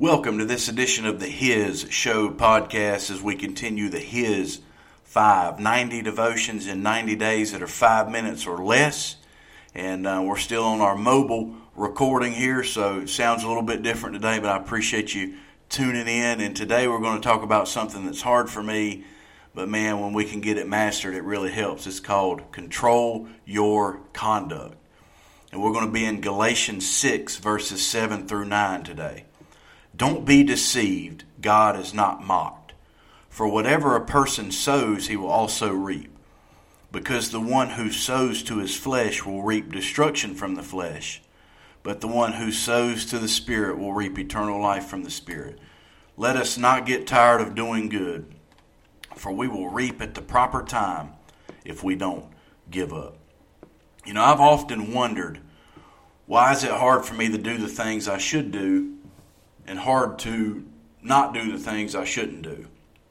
Welcome to this edition of the His Show podcast as we continue the His 90 devotions in 90 days that are 5 minutes or less. And we're still on our mobile recording here, so it sounds a little bit different today, but I appreciate you tuning in. And today we're going to talk about something that's hard for me, but man, when we can get it mastered, it really helps. It's called Control Your Conduct. And we're going to be in Galatians 6, verses 7 through 9 today. Don't be deceived, God is not mocked. For whatever a person sows, he will also reap. Because the one who sows to his flesh will reap destruction from the flesh, but the one who sows to the Spirit will reap eternal life from the Spirit. Let us not get tired of doing good, for we will reap at the proper time if we don't give up. You know, I've often wondered, why is it hard for me to do the things I should do and hard to not do the things I shouldn't do?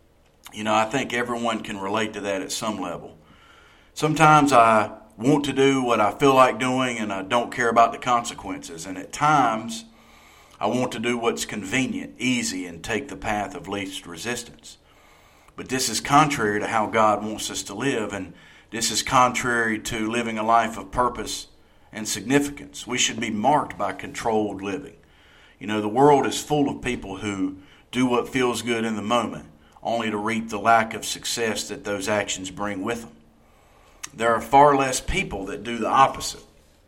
You know, I think everyone can relate to that at some level. Sometimes I want to do what I feel like doing and I don't care about the consequences. And at times, I want to do what's convenient, easy, and take the path of least resistance. But this is contrary to how God wants us to live, and this is contrary to living a life of purpose and significance. We should be marked by controlled living. You know, the world is full of people who do what feels good in the moment, only to reap the lack of success that those actions bring with them. There are far less people that do the opposite.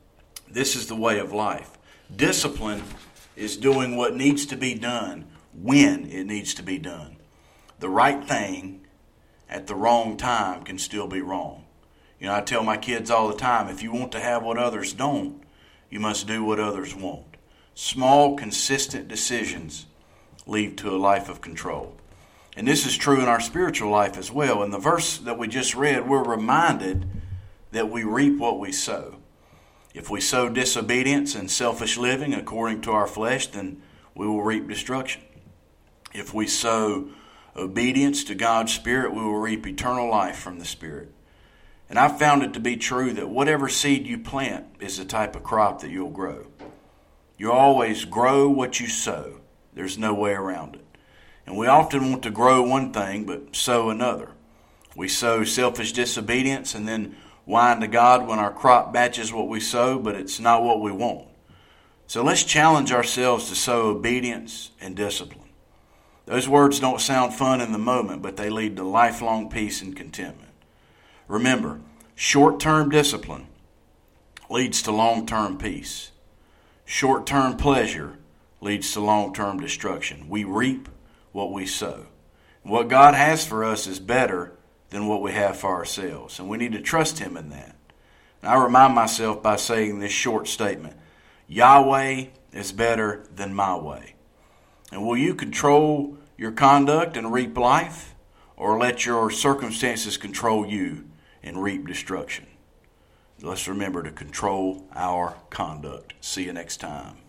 This is the way of life. Discipline is doing what needs to be done when it needs to be done. The right thing at the wrong time can still be wrong. You know, I tell my kids all the time, if you want to have what others don't, you must do what others won't. Small, consistent decisions lead to a life of control. And this is true in our spiritual life as well. In the verse that we just read, we're reminded that we reap what we sow. If we sow disobedience and selfish living according to our flesh, then we will reap destruction. If we sow obedience to God's Spirit, we will reap eternal life from the Spirit. And I've found it to be true that whatever seed you plant is the type of crop that you'll grow. You always grow what you sow. There's no way around it. And we often want to grow one thing but sow another. We sow selfish disobedience and then whine to God when our crop matches what we sow, but it's not what we want. So let's challenge ourselves to sow obedience and discipline. Those words don't sound fun in the moment, but they lead to lifelong peace and contentment. Remember, short-term discipline leads to long-term peace. Short-term pleasure leads to long-term destruction. We reap what we sow. What God has for us is better than what we have for ourselves, and we need to trust Him in that. And I remind myself by saying this short statement, Yahweh is better than my way. And will you control your conduct and reap life, or let your circumstances control you and reap destruction? Let's remember to control our conduct. See you next time.